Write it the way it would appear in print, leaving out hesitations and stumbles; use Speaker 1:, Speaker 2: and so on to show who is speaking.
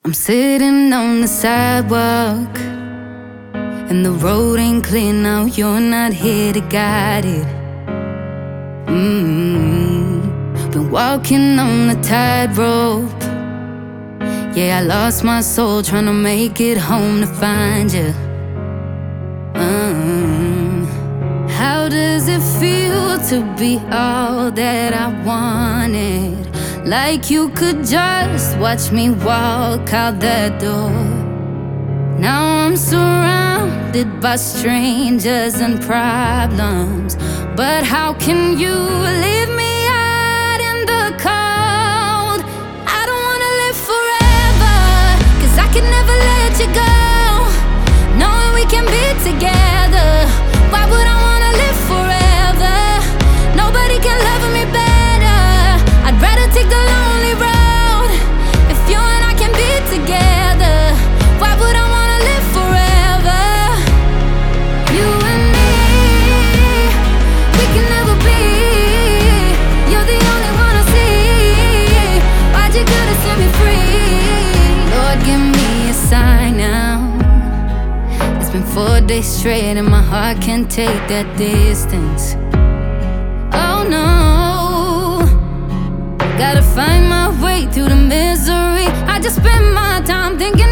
Speaker 1: I'm sitting on the sidewalk, and the road ain't clear now. You're not here to guide it. Been walking on the tightrope. Yeah, I lost my soul trying to make it home to find you. How does it feel to be all that I wanted? Like you could just watch me walk out that door. Now I'm surrounded by strangers and problems, but how can you leave me out in the cold? I don't wanna live forever, 'cause I can never let you go, knowing we can be together. Why would I wanna live forever? Nobody can love me better. I'd rather take the lonely road. If you and I can be together, why would I wanna live forever? You and me, we can never be. You're the only one I see. Why'd you gotta set me free? Lord, give me a sign now. It's been 4 days straight and my heart can't take that distance. Oh no, gotta find my way through the misery. I just spend my time thinking